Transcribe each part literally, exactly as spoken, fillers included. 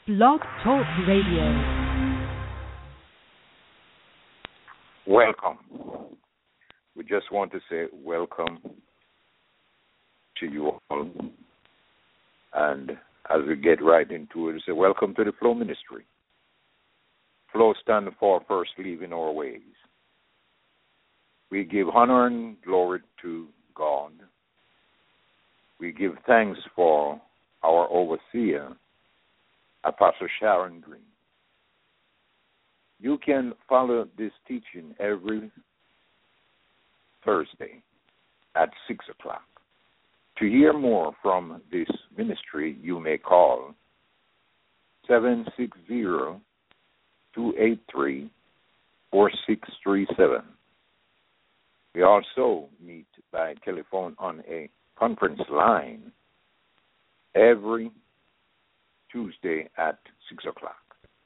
Blog Talk Radio. Welcome. We just want to say welcome to you all. And as we get right into it, say welcome to the Flow Ministry. Flow stands for first leaving our ways. We give honor and glory to God. We give thanks for our overseer, Apostle Sharon Green. You can follow this teaching every Thursday at six o'clock. To hear more from this ministry, you may call seven six zero, two eight three, four six three seven. We also meet by telephone on a conference line every Tuesday at six o'clock.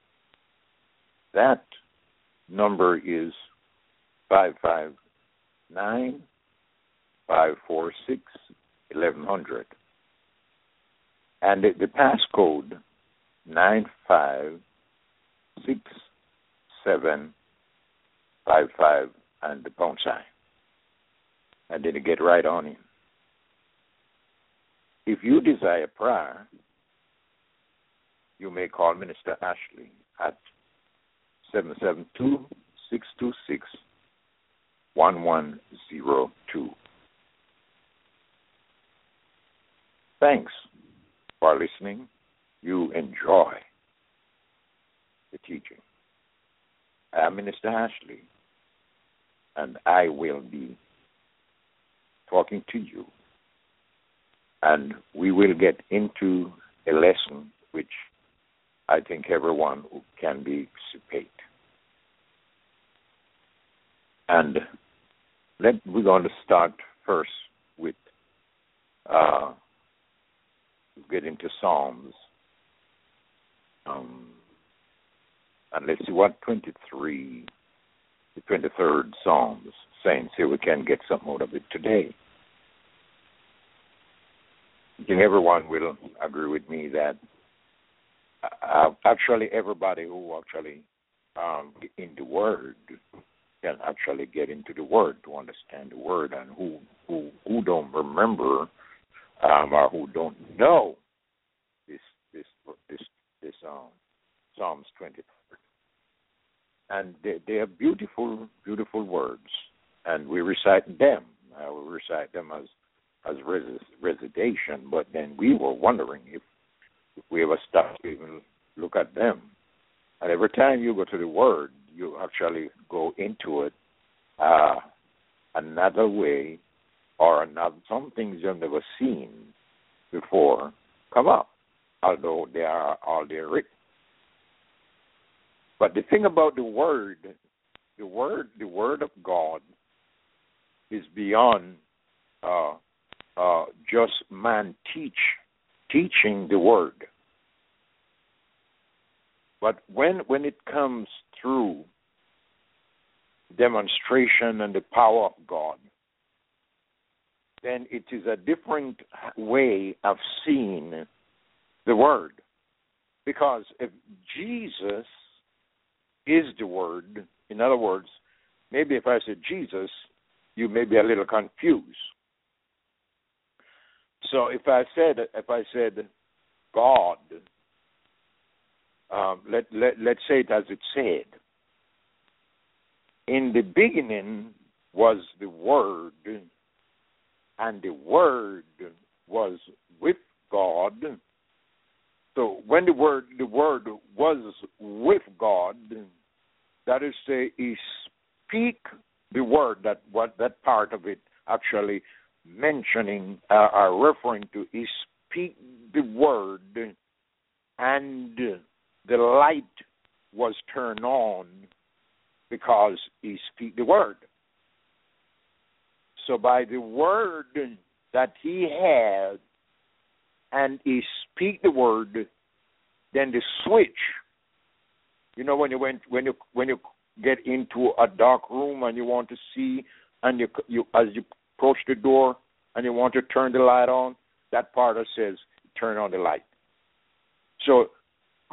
That number is five five nine, five four six, eleven hundred. And the, the passcode nine five six seven five five and the pound sign. And then you get right on in. If you desire prayer, you may call Minister Ashley at seven seven two, six two six, one one zero two. Thanks for listening. You enjoy the teaching. I am Minister Ashley, and I will be talking to you. And we will get into a lesson which I think everyone can be participate. And let, we're going to start first with uh, get into Psalms. Um, and let's see what twenty-three, the twenty-third Psalms saying. See if we can get something out of it today. I think everyone will agree with me that uh, actually everybody who actually um, in the Word can actually get into the Word to understand the Word, and who who, who don't remember um, or who don't know this this this this um, Psalms twenty-three, and they, they are beautiful beautiful words, and we recite them. Uh, we recite them as as res- recitation, but then we were wondering if, if we ever stopped to even look at them. And every time you go to the Word, you actually go into it uh, another way, or another, some things you've never seen before come up, although they are all there written. But the thing about the Word, the Word, the Word of God is beyond uh, Uh, just man teach, teaching the Word. But when when it comes through demonstration and the power of God, then it is a different way of seeing the Word. Because if Jesus is the Word, in other words, maybe if I said Jesus, you may be a little confused. So if I said if I said God, um, let let let's say it as it said. In the beginning was the Word, and the Word was with God. So when the word the Word was with God, that is to say, He speak the Word. That what that part of it actually mentioning uh, or referring to, He speak the Word, and the light was turned on because He speak the Word. So by the Word that He had, and He speak the Word, then the switch. You know, when you went when you when you get into a dark room and you want to see, and you you as you approach the door and you want to turn the light on, that part that says turn on the light. So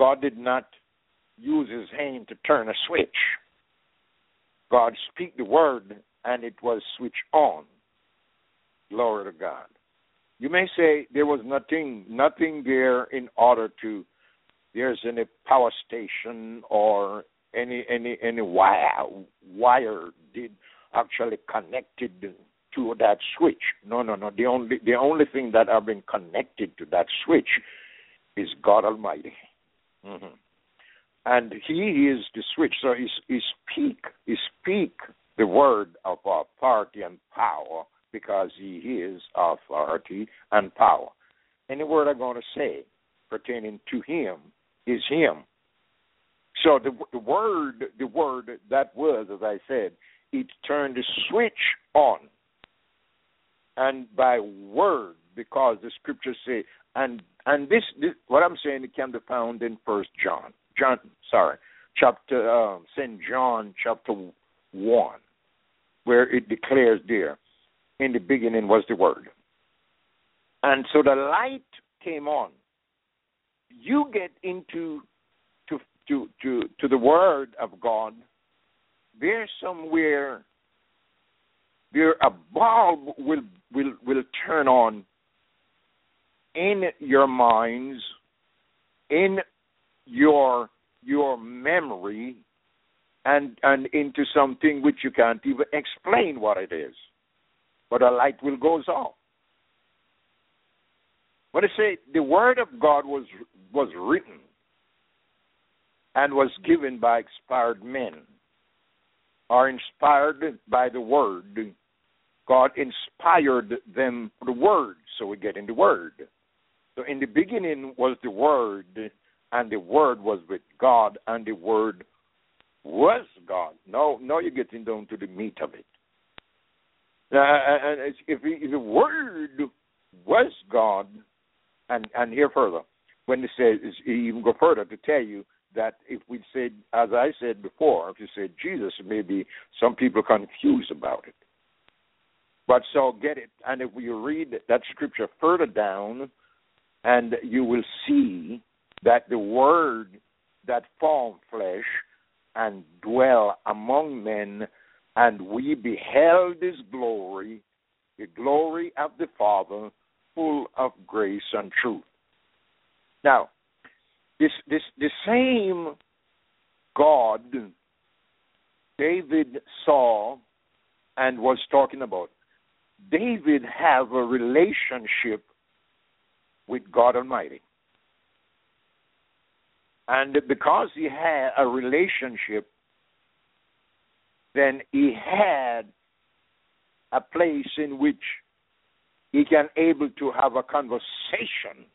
God did not use his hand to turn a switch. God speak the word, and it was switched on. Glory to God. You may say there was nothing, nothing there in order to, there's any power station or any any any wire wire did actually connected to that switch. No, no, no. The only the only thing that have been connected to that switch is God Almighty. Mm-hmm. And he is the switch. So he, he speak, he speak the word of authority and power because he is authority and power. Any word I'm going to say pertaining to him is him. So the, the word, the word that was, as I said, it turned the switch on. And by word, because the scriptures say, and and this, this what I'm saying, it can be found in First John, John, sorry, chapter uh, Saint John, chapter one, where it declares there, in the beginning was the word, and so the light came on. You get into to to to to the word of God. There's somewhere there a bulb will will will turn on in your minds, in your your memory, and and into something which you can't even explain what it is. But a light will go off. When I say the word of God was was written and was given by inspired men, or inspired by the word, God inspired them for the word, so we get in the word. So in the beginning was the word, and the word was with God, and the word was God. Now, now you're getting down to the meat of it. Uh, and if, if the word was God, and, and here further, when it says, even go further to tell you that if we said, as I said before, if you said Jesus, maybe some people confused about it. But so get it, and if you read that scripture further down, and you will see that the word that formed flesh and dwell among men, and we beheld his glory, the glory of the Father, full of grace and truth. Now, this this the same God David saw and was talking about. David have a relationship with God Almighty. And because he had a relationship, then he had a place in which he can able to have a conversation.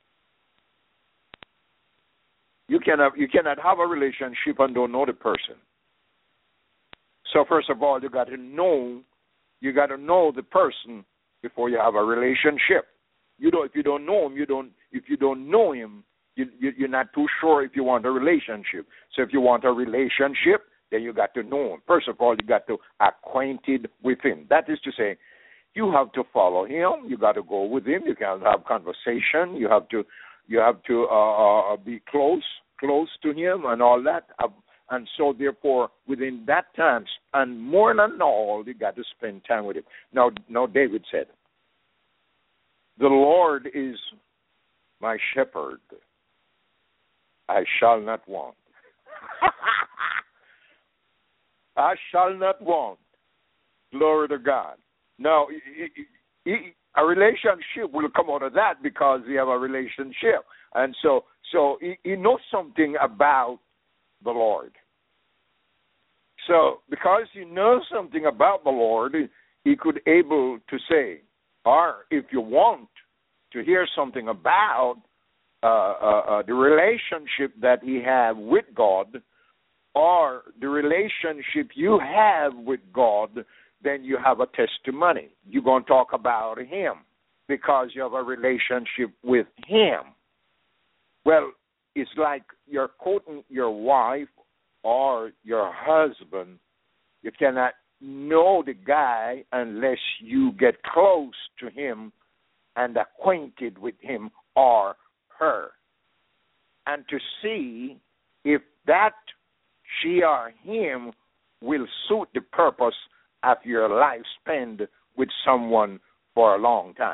You cannot you cannot have a relationship and don't know the person. So first of all, you got to know you got to know the person before you have a relationship. You don't if you don't know him, you don't if you don't know him, you, you you're not too sure if you want a relationship. So if you want a relationship, then you got to know him. First of all, you got to acquainted with him. That is to say, you have to follow him. You got to go with him. You can have conversation. You have to, you have to uh, uh, be close, close to him, and all that. Uh, and so, therefore, within that time, and more than all, you got to spend time with him. Now, now, David said, "The Lord is my shepherd; I shall not want." I shall not want. Glory to God. Now, a relationship will come out of that because we have a relationship. And so so he, he knows something about the Lord. So because he knows something about the Lord, he could able to say, or if you want to hear something about uh, uh, uh, the relationship that he have with God, or the relationship you have with God, then you have a testimony. You're going to talk about him because you have a relationship with him. Well, it's like you're quoting your wife or your husband. You cannot know the guy unless you get close to him and acquainted with him or her. And to see if that she or him will suit the purpose of your life spent with someone for a long time.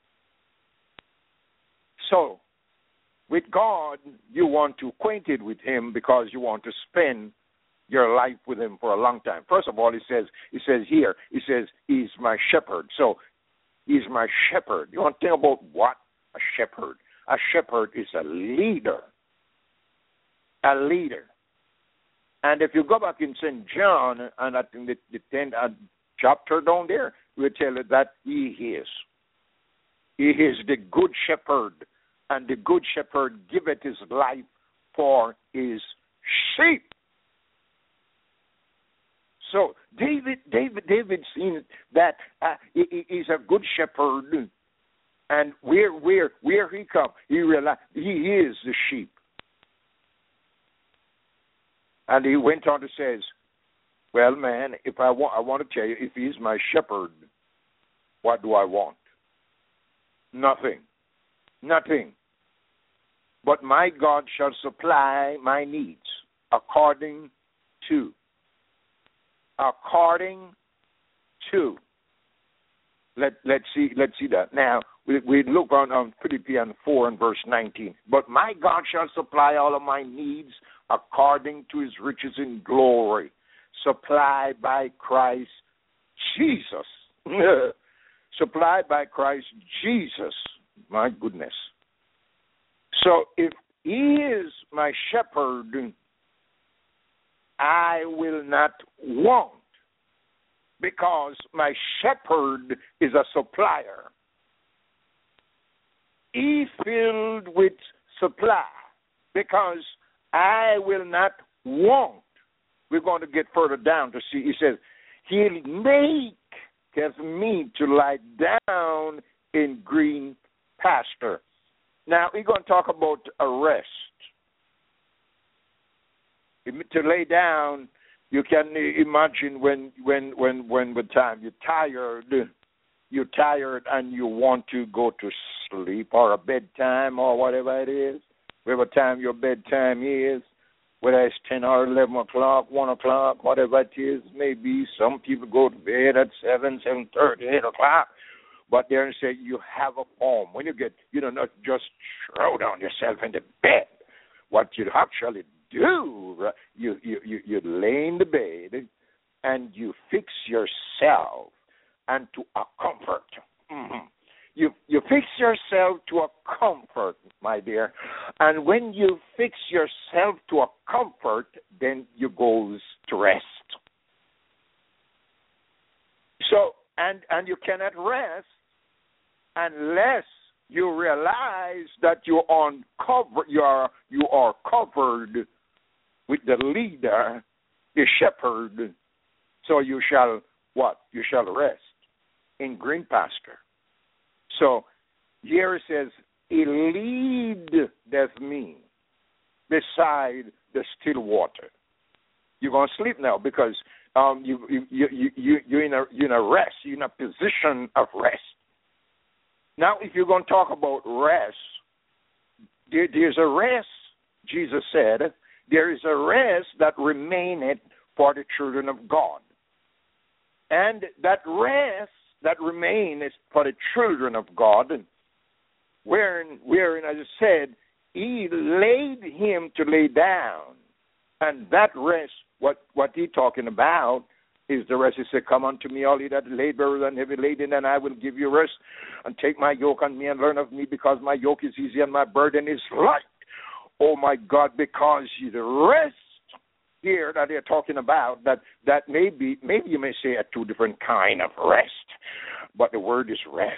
So, with God, you want to acquainted with him because you want to spend your life with him for a long time. First of all, he says, he says here, he says, he's my shepherd. So, he's my shepherd. You want to think about what? A shepherd. A shepherd is a leader. A leader. And if you go back in Saint John, and I think the, the tenth uh, chapter down there, we tell you that he is. He is the good shepherd, and the good shepherd giveth his life for his sheep. So David, David, David seen that uh, he, he's a good shepherd, and where, where, where he come, he realized he is the sheep. And he went on to says, well, man, if I want, I want to tell you, if he's my shepherd, what do I want? Nothing. Nothing. But my God shall supply my needs according to. According to. Let, let's see, let's see that. Now, we, we look on, on Philippians four and verse nineteen. But my God shall supply all of my needs according to his riches in glory, supplied by Christ Jesus. Supplied by Christ Jesus. My goodness. So if he is my shepherd, I will not want, because my shepherd is a supplier. He filled with supply, because I will not want. We're going to get further down to see. He says, he'll make me to lie down in green pasture. Now, we're going to talk about a rest. To lay down, you can imagine when, when, when, when the time you're tired, you're tired and you want to go to sleep, or a bedtime, or whatever it is, whatever time your bedtime is, whether it's ten or eleven o'clock, one o'clock, whatever it is, maybe some people go to bed at seven, seven thirty, eight o'clock, but there and say you have a home. When you get, you know, not just throw down yourself in the bed. What you actually do, you you you, you lay in the bed and you fix yourself and to a comfort. Mm-hmm. You you fix yourself to a comfort, my dear. And when you fix yourself to a comfort, then you goes to rest. So and and you cannot rest unless you realize that you're on cover you are you are covered with the leader, the shepherd. So you shall what? You shall rest in green pasture. So here it says, he leadeth me beside the still water. You're going to sleep now because um, you, you, you, you, you're, in a, you're in a rest. You're in a position of rest. Now, if you're going to talk about rest, there, there's a rest, Jesus said, there is a rest that remaineth for the children of God. And that rest that remain is for the children of God, wherein, wherein, as I said, he laid him to lay down. And that rest, what, what he talking about, is the rest. He said, come unto me, all ye that labor and heavy laden, and I will give you rest. And take my yoke on me and learn of me, because my yoke is easy and my burden is light. Oh, my God, because the rest here that they're talking about, that, that maybe, maybe you may say a two different kind of rest, but the word is rest.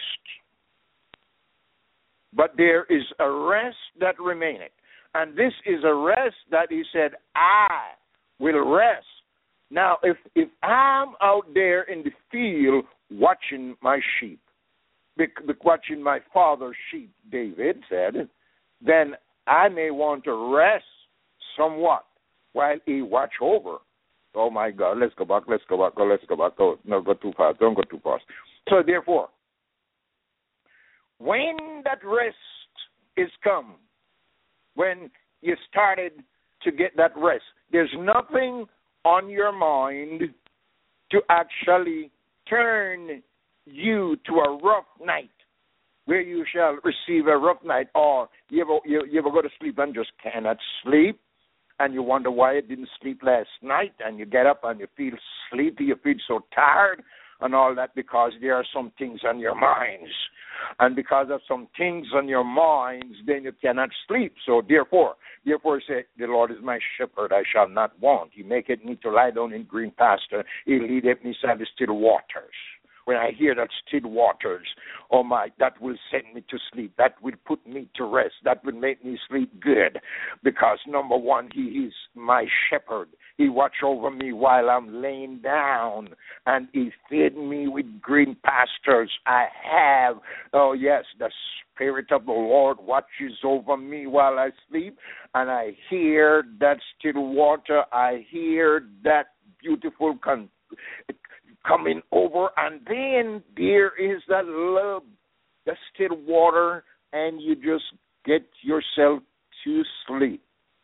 But there is a rest that remaineth. And this is a rest that he said, I will rest. Now, if, if I'm out there in the field watching my sheep, watching my father's sheep, David said, then I may want to rest somewhat while he watch over. Oh, my God, let's go back, let's go back, go, let's go back. Go, no, go too fast, don't go too fast. So, therefore, when that rest is come, when you started to get that rest. There's nothing on your mind to actually turn you to a rough night where you shall receive a rough night, or you ever, you, you ever go to sleep and just cannot sleep, and you wonder why you didn't sleep last night, and you get up and you feel sleepy, you feel so tired, and all that because there are some things on your minds. And because of some things on your minds, then you cannot sleep. So therefore, therefore say, the Lord is my shepherd, I shall not want. He maketh me to lie down in green pasture. He leadeth me beside the still waters. When I hear that still waters, oh my, that will send me to sleep. That will put me to rest. That will make me sleep good. Because number one, he is my shepherd. He watch over me while I'm laying down, and he fed me with green pastures. I have, oh yes, the Spirit of the Lord watches over me while I sleep, and I hear that still water. I hear that beautiful con- coming over, and then there is that love, the still water, and you just get yourself to sleep.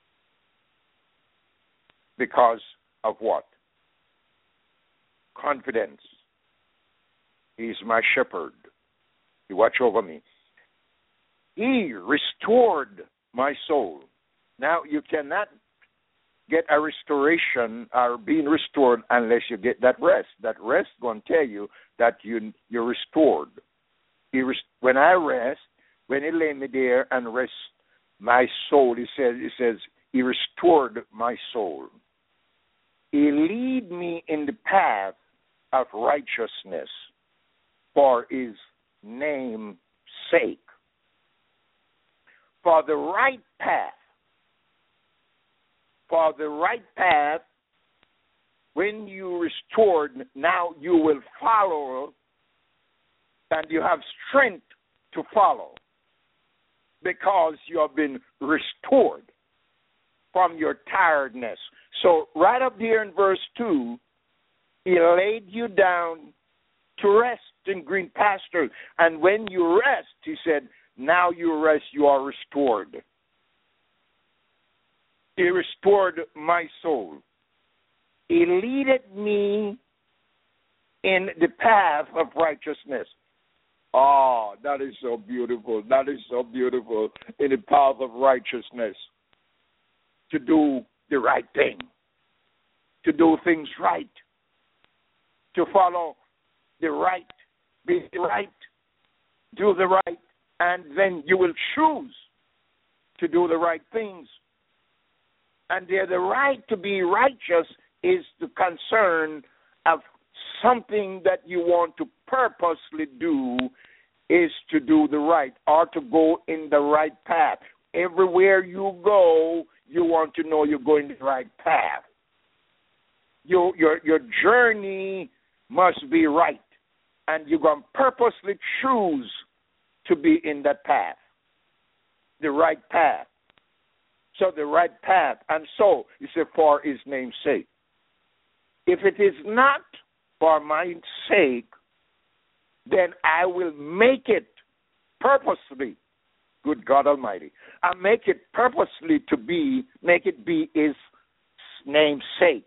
Because of what? Confidence. He's my shepherd. He watch over me. He restored my soul. Now, you cannot get a restoration or being restored unless you get that rest. That rest going to tell you that you, you're restored. He rest, when I rest, when he lay me there and rest my soul, he says, he says, he restored my soul. He lead me in the path of righteousness for his name's sake. For the right path, for the right path, when you restored, now you will follow, and you have strength to follow because you have been restored from your tiredness. So right up there in verse two, he laid you down to rest in green pastures. And when you rest, he said, now you rest, you are restored. He restored my soul. He leadeth me in the path of righteousness. Oh, that is so beautiful. That is so beautiful. In the path of righteousness. To do the right thing. To do things right. To follow the right. Be the right. Do the right. And then you will choose to do the right things. And the, the right to be righteous is the concern of something that you want to purposely do is to do the right or to go in the right path. Everywhere you go, you want to know you're going the right path. Your, your, your journey must be right. And you're going to purposely choose to be in that path, the right path. So the right path. And so, he said, for his name's sake. If it is not for my sake, then I will make it purposely. Good God Almighty. I make it purposely to be, make it be his name's sake.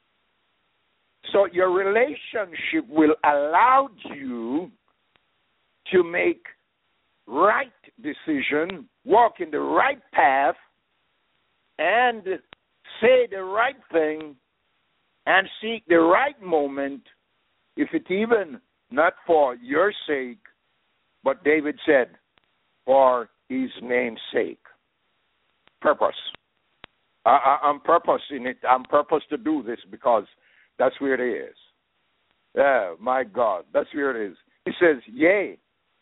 So your relationship will allow you to make right decision, walk in the right path, and say the right thing, and seek the right moment, if it even not for your sake, but David said, for his name's sake. Purpose. I, I, I'm purpose in it. I'm purpose to do this because that's where it is. Yeah, my God, that's where it is. He says, yea.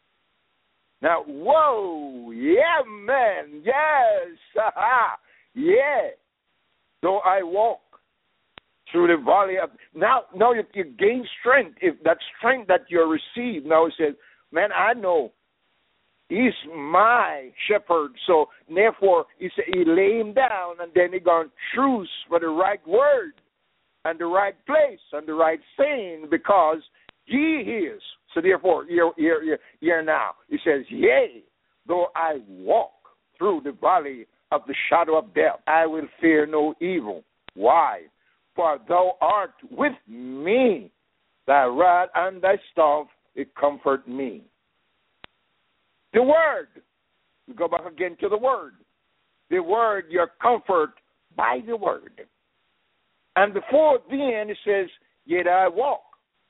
Now, whoa, yeah, man, yes, ha, yeah. Though I walk through the valley of, now, now you, you gain strength. If that strength that you receive, now he says, man, I know he's my shepherd. So, therefore, he said he lay him down, and then he gonna choose for the right word and the right place and the right saying because he is. So, therefore, here, here, here, here now, he says, yea, though I walk through the valley of the shadow of death, I will fear no evil. Why? For thou art with me. Thy rod and thy staff, it comfort me. The word. We go back again to the word. The word, your comfort by the word. And before the end, it says, yet I walk.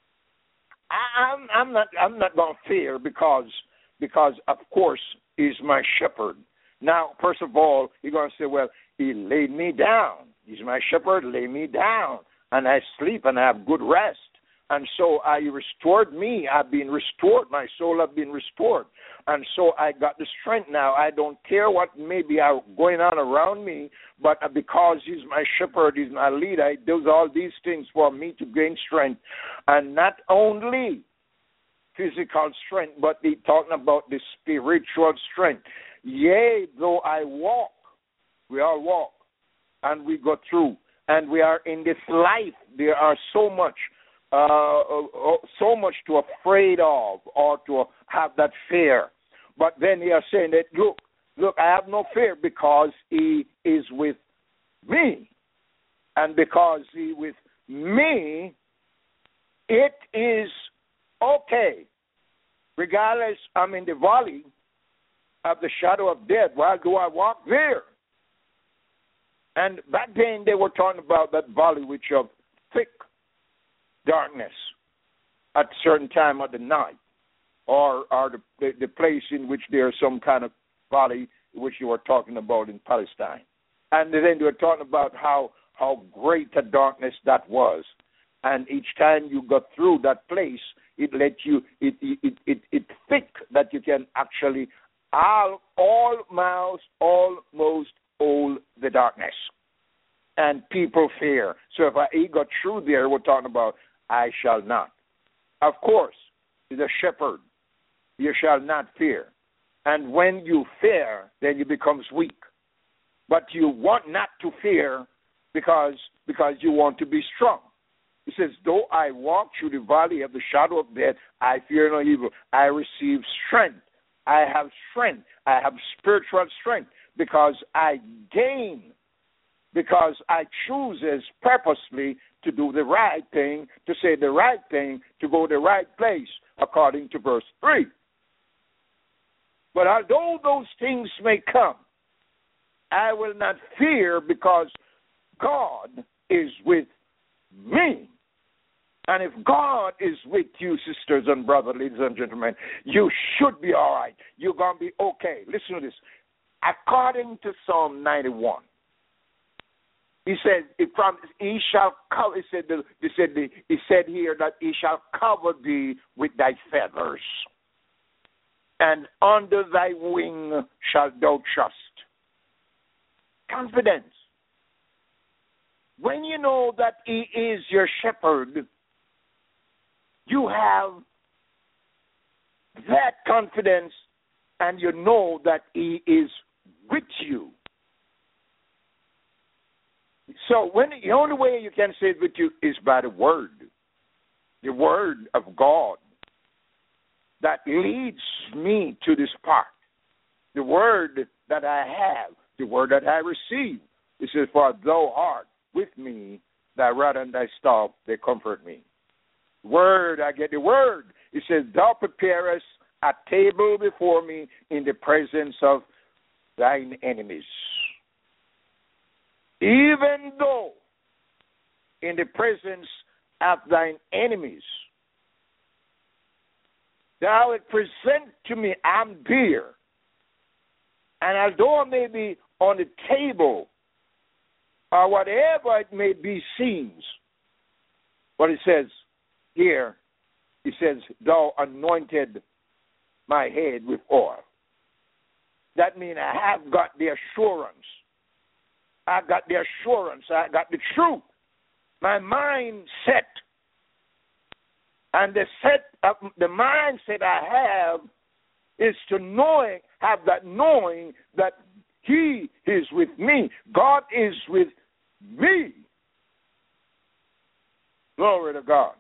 I, I'm, I'm not. I'm not going to fear because, because of course, he's my shepherd. Now, first of all, you're going to say, well, he laid me down. He's my shepherd. Lay me down, and I sleep and I have good rest. And so I restored me. I've been restored. My soul has been restored. And so I got the strength now. I don't care what may be going on around me, but because he's my shepherd, he's my leader, he does all these things for me to gain strength. And not only physical strength, but he's talking about the spiritual strength. Yea, though I walk, we all walk, and we go through, and we are in this life. There are so much Uh, uh, so much to afraid of or to have that fear. But then he is saying that, look, look, I have no fear because he is with me. And because he with me, it is okay. Regardless, I'm in the valley of the shadow of death. Why do I walk there? And back then they were talking about that valley which of thick darkness at a certain time of the night, or, or the, the, the place in which there's some kind of valley which you were talking about in Palestine. And then they were talking about how, how great a darkness that was. And each time you got through that place, it let you, it it it, it, it thick that you can actually all, almost, almost hold the darkness. And people fear. So if I got through there, we're talking about I shall not. Of course, he's a shepherd. You shall not fear. And when you fear, then you become weak. But you want not to fear because, because you want to be strong. He says, though I walk through the valley of the shadow of death, I fear no evil. I receive strength. I have strength. I have spiritual strength because I gain, because I choose as purposely to do the right thing, to say the right thing, to go the right place, according to verse three. But although those things may come, I will not fear because God is with me. And if God is with you, sisters and brothers, ladies and gentlemen, you should be all right. You're going to be okay. Listen to this. According to Psalm ninety-one, he said, "He promised, he shall cover." He said, he said, he said here that he shall cover thee with thy feathers, and under thy wing shalt thou trust. Confidence. When you know that he is your shepherd, you have that confidence, and you know that he is with you. So when the only way you can say it with you is by the word, the word of God that leads me to this part, the word that I have, the word that I receive. It says, for thou art with me, thy rod and thy staff, they comfort me. Word, I get the word. It says, thou preparest a table before me in the presence of thine enemies. Even though in the presence of thine enemies, thou wilt present to me, I'm there. And although I may be on the table, or whatever it may be seems, what it says here, it says, thou anointed my head with oil. That means I have got the assurance. I got the assurance. I got the truth. My mind set. And the set of the mindset I have is to knowing, have that knowing that he is with me. God is with me. Glory to God.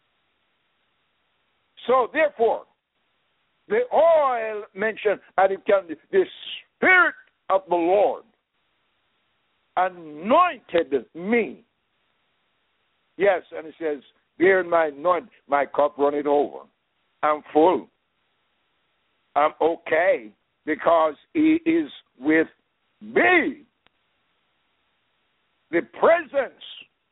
So therefore, the oil mentioned, and it can, the Spirit of the Lord anointed me. Yes, and it says, bear my anoint, my cup runneth over. I'm full. I'm okay because he is with me. The presence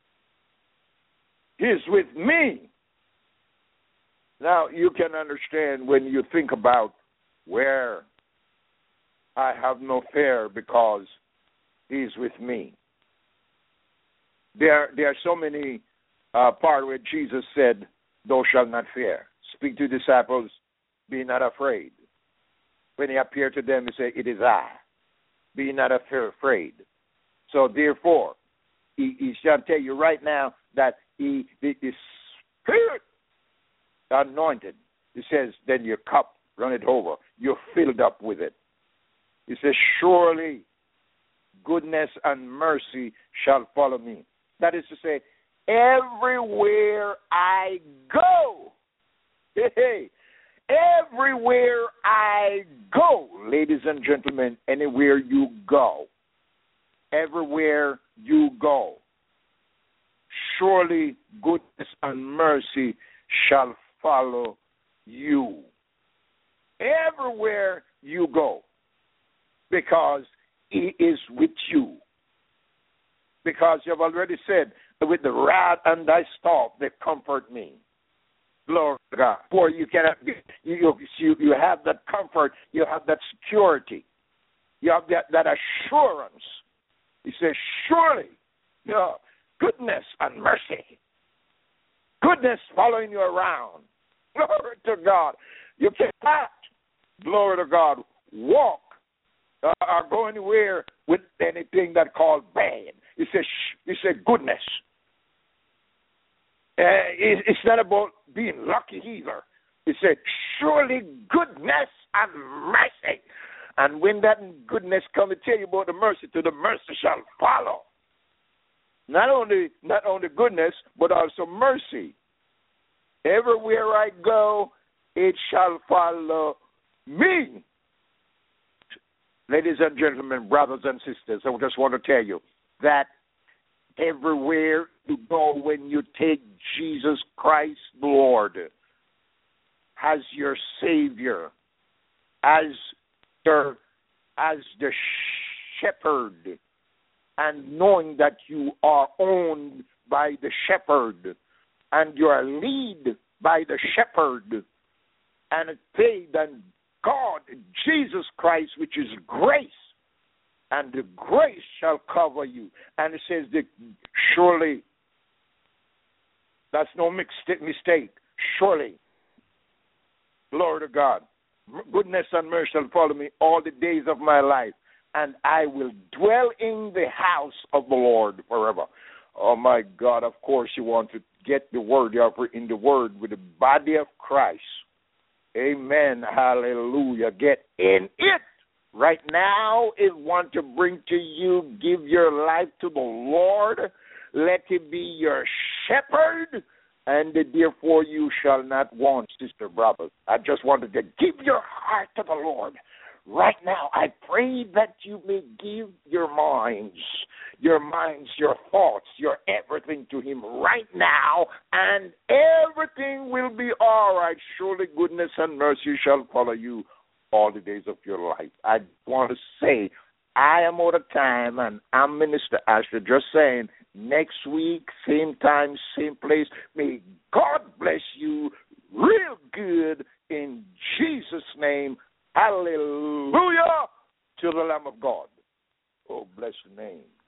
is with me. Now, you can understand when you think about where I have no fear because he's with me. There, there are so many uh, parts where Jesus said, thou shalt not fear. Speak to disciples, be not afraid. When he appeared to them, he said, it is I. Be not afraid. So therefore, he, he shall tell you right now that he, the, the Spirit anointed. He says, then your cup runneth over. You're filled up with it. He says, surely goodness and mercy shall follow me. That is to say, everywhere I go, hey, everywhere I go, ladies and gentlemen, anywhere you go, everywhere you go, surely goodness and mercy shall follow you. Everywhere you go, because he is with you. Because you have already said, with the rod and thy staff, they comfort me. Glory to God. For you cannot, you, you, you have that comfort, you have that security, you have that, that assurance. He says, surely, you know, goodness and mercy, goodness following you around. Glory to God. You cannot, glory to God, walk uh, or go anywhere with anything that called bad. He says, he said goodness. Uh, it, it's not about being lucky either. He said, surely goodness and mercy. And when that goodness comes to tell you about the mercy, to the mercy shall follow. Not only not only goodness, but also mercy. Everywhere I go, it shall follow me. Ladies and gentlemen, brothers and sisters, I just want to tell you that everywhere you go, when you take Jesus Christ, Lord, as your Savior, as the, as the shepherd, and knowing that you are owned by the shepherd, and you are led by the shepherd, and paid and God, Jesus Christ, which is grace, and the grace shall cover you. And it says that surely, that's no mistake, surely, glory to God, goodness and mercy shall follow me all the days of my life, and I will dwell in the house of the Lord forever. Oh, my God, of course you want to get the word, you are in the word with the body of Christ. Amen. Hallelujah. Get in it. Right now is want to bring to you, give your life to the Lord. Let him be your shepherd, and therefore you shall not want, sister, brothers. I just wanted to give your heart to the Lord. Right now, I pray that you may give your minds, your minds, your thoughts, your everything to him right now, and everything will be all right. Surely goodness and mercy shall follow you all the days of your life. I want to say, I am out of time, and I'm Minister Asher, just saying, next week, same time, same place. May God bless you real good in Jesus' name. Hallelujah to the Lamb of God. Oh, bless the name.